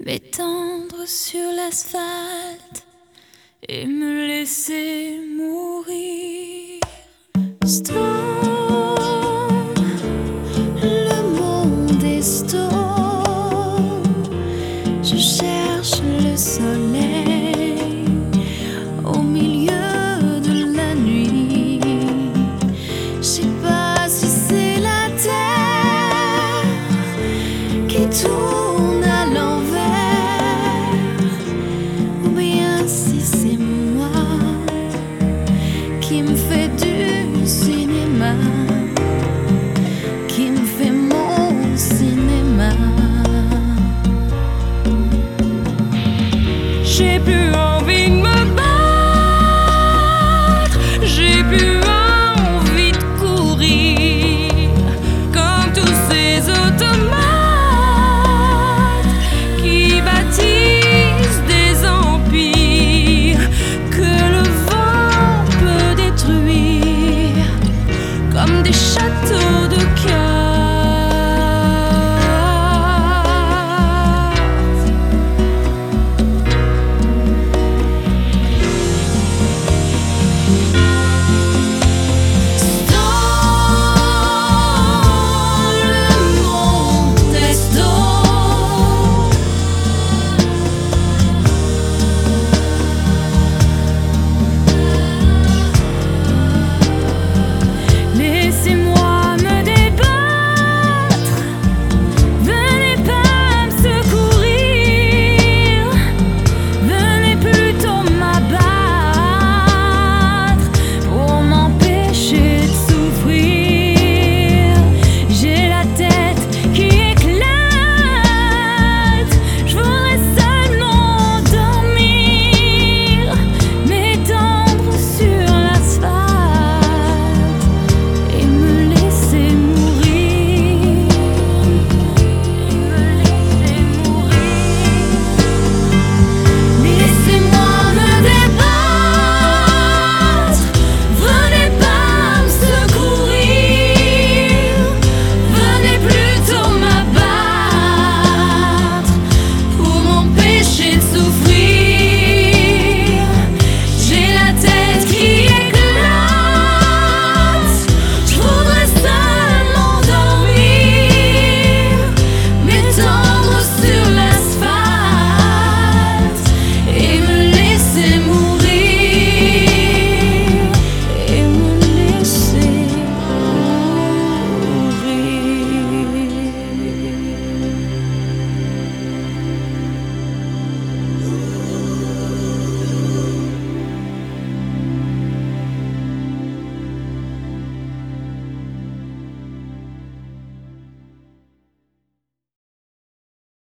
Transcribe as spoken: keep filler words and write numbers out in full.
m'étendre sur l'asphalte et me laisser mourir. Stone, le monde est stone. Je cherche le soleil au milieu de la nuit. Je sais pas si c'est la terre qui tourne à l'envers ou bien si c'est moi qui me fait du cinéma, qui me fait mon cinéma. J'ai plus envie de me battre, j'ai plus envie de courir comme tous ces automates qui bâtissent des empires que le vent peut détruire comme des chats.